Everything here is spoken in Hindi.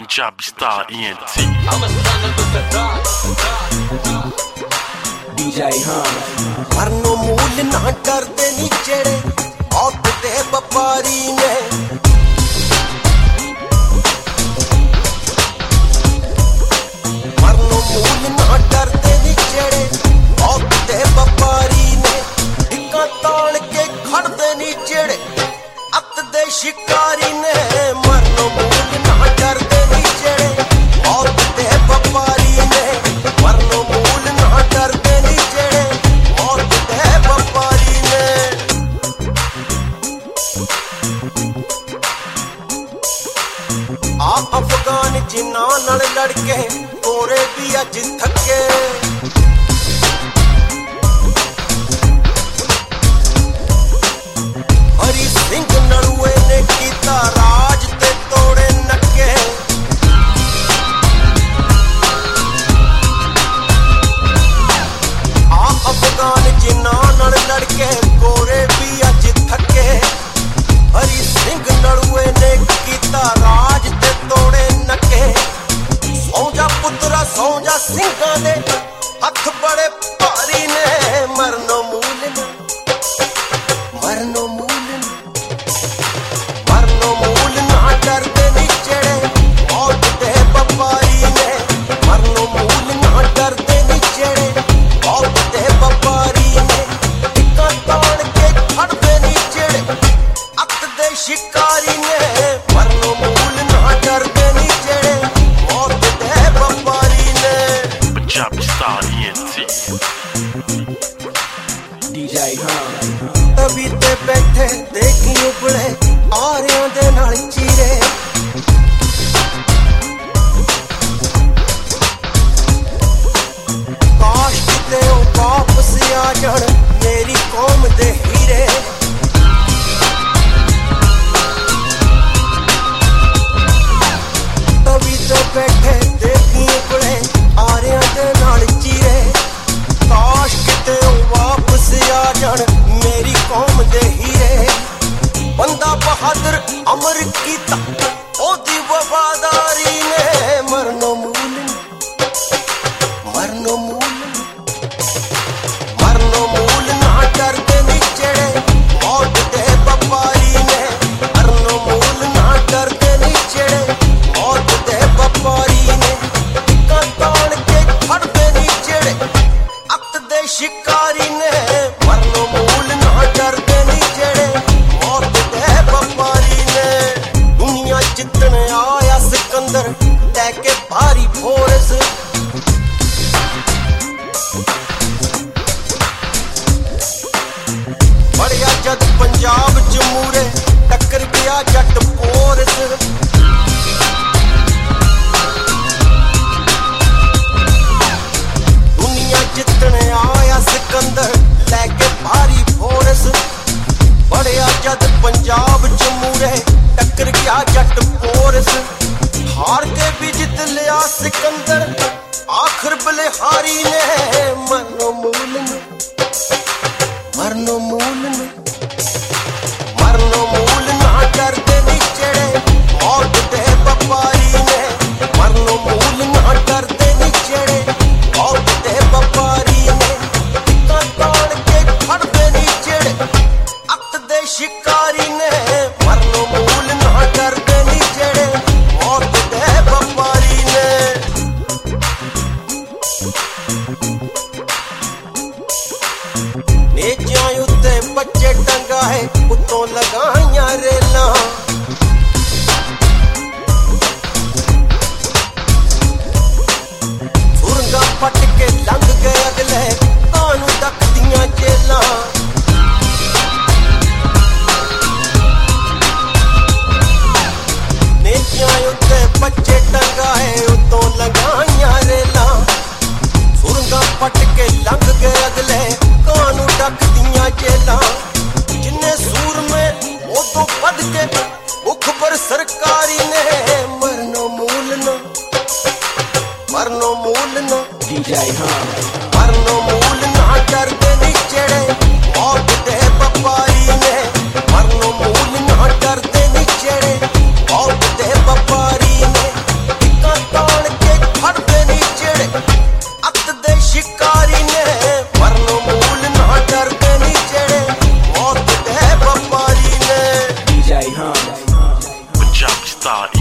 Punjabi Star ENT. I'm a son of the God. DJ Hum. मरनो मूल ना डरदे नी जेड़े औत दे व्यापारी ने मरनो मूल ना डरदे नी जेड़े औत दे व्यापारी ने इक्का ताल के खड़दे नी जेड़े अत दे शिकारी ने मरनो मूल ना डरदे नी जेड़े औत दे व्यापारी ने मरनो मूल ना डरदे नी जेड़े औत दे व्यापारी ने आ अफगान जिन्ना नाल लड़के गोरे भी अज थके हरी सिंह नलुए ने कीता राज ते तोड़े नके आ अफगान जिन्ना नाल लड़के गोरे भी अज थके हरी सिंह नलुए ने कीता राज ते तोड़े नके सौजा पुत्रा सौजा सिंघां दे हथ बड़े भारी ने मरनो मूल ने मरनो मूल ने मरनो मूल ना डरदे नी जेड़े औत दे व्यापारी ने मरनो मूल ना डरदे नी जेड़े औत दे व्यापारी ने इक्का तान के खड़दे नी जेड़े अत दे शिकारी ने मरनो मूल ना डरदे नी जेड़े औत दे व्यापारी ने Punjabi Star ENT. DJ Hum. तभी ते बैठे देखी उबले आरियां दे नाल चीरे काश किते ओ वापस आ जान मेरी कौम दे हीरे तभी ते बैठे देखी उबले आरियां दे नाल चीरे काश किते ओ वापस आ जान मेरी कौम दे हीरे बंदा बहादुर अमर कीता ओदी वफादारी ने मरनो मूल ने मरनो मूल ने मरनो मूल ना डरदे नी जेड़े औत दे व्यापारी ने मरनो मूल ना डरदे नी जेड़े औत दे व्यापारी ने इक्का तान के खड़दे नी जेड़े अत दे शिकारी ने मरनो मूल ना डरदे नी जेड़े औत दे व्यापारी ने दुनिया जितन आया सिकंदर लेके भारी फोर्स बड़िया जद पंजाब च मूरे टक्कर गया जट पोरस दुनिया जितन आया सिकंदर लेके भारी फोर्स बड़िया जद पंजाब च मूरे टक्कर गया जट पोरस हार के भी जित लिया सिकंदर आखिर बलिहारी ने मरनो मूल ने मरनो मूल ने मरनो मूल ना डरदे नी जेड़े औत दे व्यापारी ने मरनो मूल ना डरदे नी जेड़े औत दे व्यापारी ने इक्का तान के खड़दे नी जेड़े अत दे शिकारी ने मरनो मूल ना डरदे नी जेड़े औत दे व्यापारी ने नेजियां उत्ते बच्चे टंगा है उत्तों लगाइयां रेलां सुरंगा पट के लंघ गए अगले कानू तकदियां जेलां नेजियां उत्ते बच्चे टंगा है उत्तों लगाइयां रेलां सुरंगा पट के लंघ गए अगले कानू तकदियां जेलां जिन्ने सूर में वो तो बद के मुख पर सरकारी ने मरनो मूल न मरनो मूल न DJ Hum. मरनो मूल ना डरदे नी जेड़े औत दे व्यापारी ने मरनो मूल ना डरदे नी जेड़े औत दे व्यापारी ने Superstar